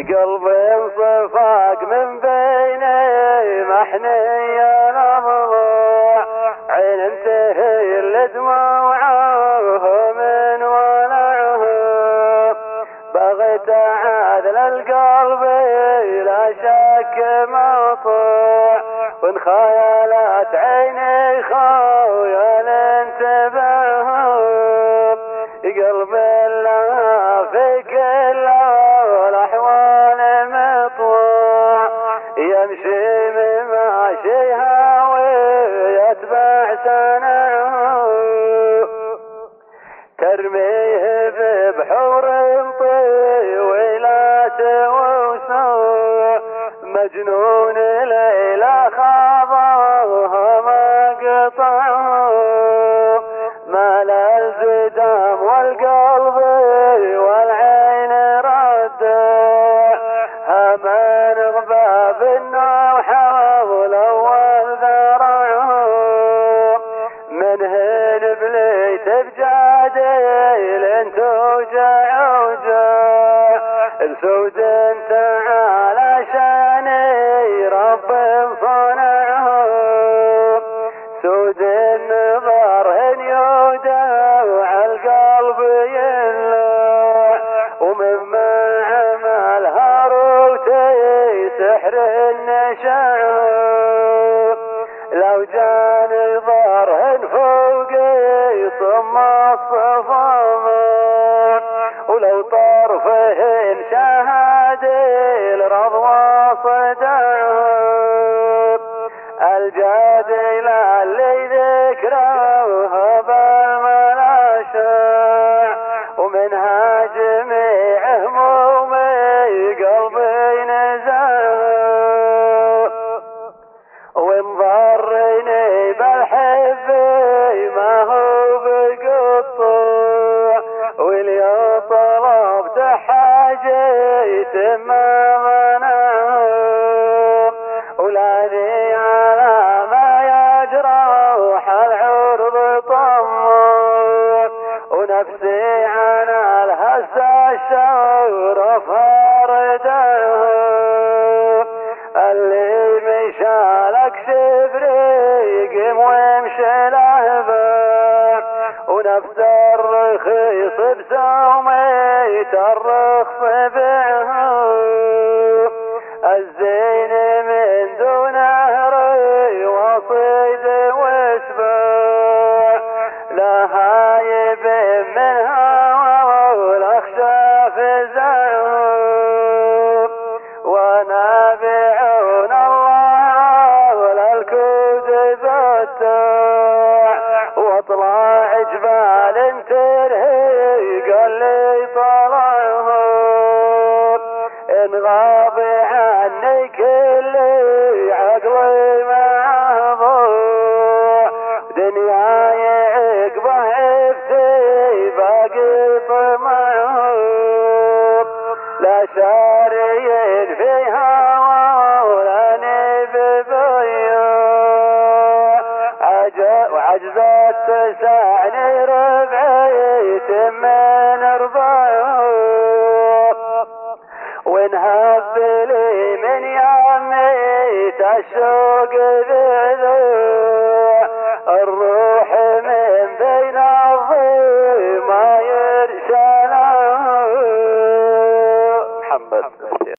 قلبي صفاق من بيني محني مضلوع، عين تهي لدموعه من ولعه، بغيت اعادل القلب لا شك مقطوع، وان خيالات عيني خويا انتبه، قلبي لها في كل الاحوال مطوع، يمشي بماشيها ويتبع سنه، ترميه ببحور طويلات وسوء، مجنون ليلى خاضها مقطعه، مال الزدام والقلب والعين ردع، همان غباب النوح حول والذرعه، من هن بليت بجاديل توجع وجع، السود تعالى شاني رب صنعه، سود النظر هن يودع القلب يلع، ومما عمل هاروتي سحر النشع، لو جاني ظهرهن فوقي صم الصفا، ولو طرفهن شهادي الرضوى صدعه، الجادل اللي ذكره بالملاشع، ومنها جميع همومي قلبي نزعه، وان ضرني بالحب ما هو بقطع، واليوم طلبت حاجة ما منعه، ولاني على ما يجرح العرض طمع، ونفسي عن الهز الشعور فاردعه، اللي مشالك شبريق ويمشي لهبه، ونفس الرخيص بسومي الرخص بعه، الزين من دون هري وصيد واسبع، لا هايب منها والاخشى فزعه، ونابعون الله للكود بتاع، واطلع جبال ترهي قال لي طلعه، ان غاب عني كل عقلي معه ضوع، دنياي عقبه عفتي باقي طمعه، لا شارين فيها ولا ببيع، وعجزت تسعني ربعي من اربعه، وانهب لي من يمي تشوق ذذوع، الروح